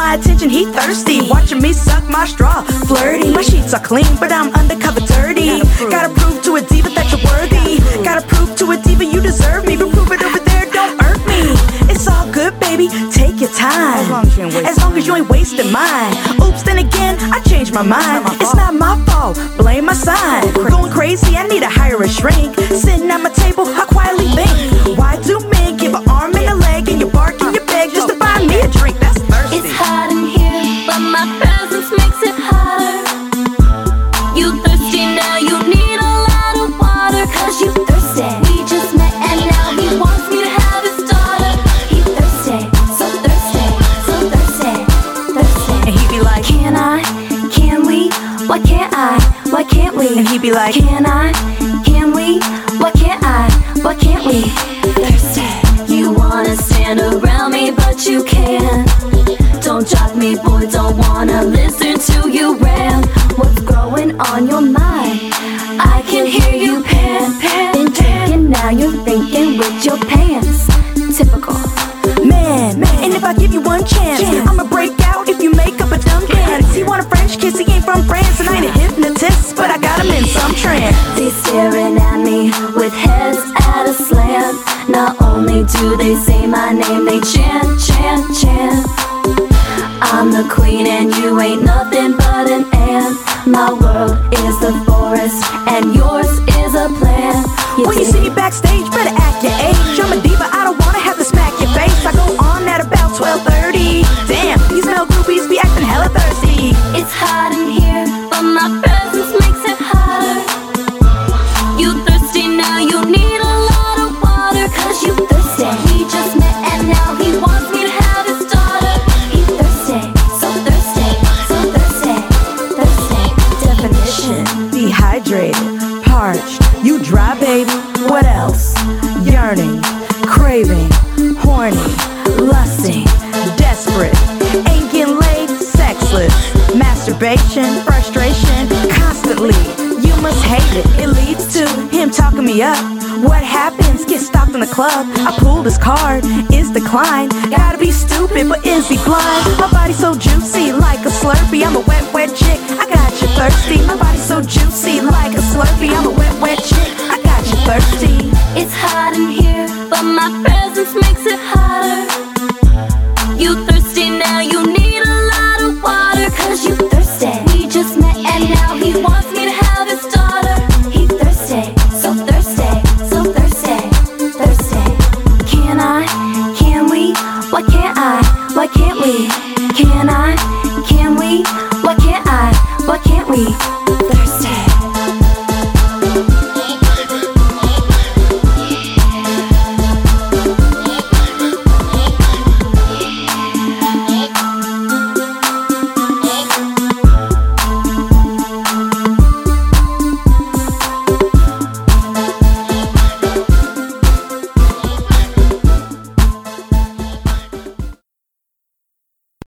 my attention, he thirsty. Watching me suck my straw, flirty. My sheets are clean, but I'm undercover dirty. Gotta prove to a diva that you're worthy. Gotta prove to a diva you deserve me. But prove it over there, don't irk me. It's all good, baby, take your time. As long as you ain't wasting mine. Oops, then again, I changed my mind. It's not my fault, blame my sign. Going crazy, I need to hire a shrink. Sitting at my table, I quietly think. Why do men give an arm and a leg and you bark and you beg just to buy me a drink? That's thirsty. It's hot in here, but my presence makes it hotter. You thirsty now, you need a lot of water. Cause you thirsty. We just met and now he wants me to have his daughter. He thirsty, so thirsty, so thirsty, thirsty. And he be like, can I, can we, why can't I, why can't we? And he be like, can I, can we, why can't I, why can't we? Thirsty. You wanna stand around me but you can't. Don't jock me, boy, don't wanna listen to you rant. What's growing on your mind? I can hear you pant. Been drinking, now you're thinking with your pants. Typical. man, and if I give you one chance, I'ma break out if you make up a dumb dance. He want a French kiss, he ain't from France, and I ain't a hypnotist, but I got him in some trance. They staring at me with heads at a slant. Not only do they say my name, they chant, chant, chant. I'm the queen and you ain't nothing but an ant. My world is the forest and yours is a plant. When you see me backstage, better act your age. I'm a diva, I don't wanna have to smack your face. I go on at about 12:30. Damn, these male groupies be acting hella thirsty. It's hot in here, but my presence makes it hotter. You thirsty now, you need a lot of water. Cause you thirsty. We just met and now he wants me to have his daughter. He thirsty, so thirsty, so thirsty, thirsty. Definition: dehydrated, parched. You dry, baby. What else? Yearning, craving, horny, lusting, desperate, ain't getting laid, sexless, masturbation, frustration, constantly. You must hate it. It leads to him talking me up. What happens? Get stopped in the club. I pulled his card. Is declined. Gotta be stupid, but is he blind? My body's so juicy, like a Slurpee. I'm a wet, wet chick. I got you thirsty. My body's so juicy, like a Slurpee. I'm a wet, wet chick. I got you thirsty. It's hot in here, but my presence makes it hotter. You thirsty now, you need a lot of water. Cause you thirsty. We just met and now he wants me to have his daughter. He thirsty, so thirsty, so thirsty, thirsty. Can I, can we, why can't I, why can't we? Can I, can we, why can't I, why can't we?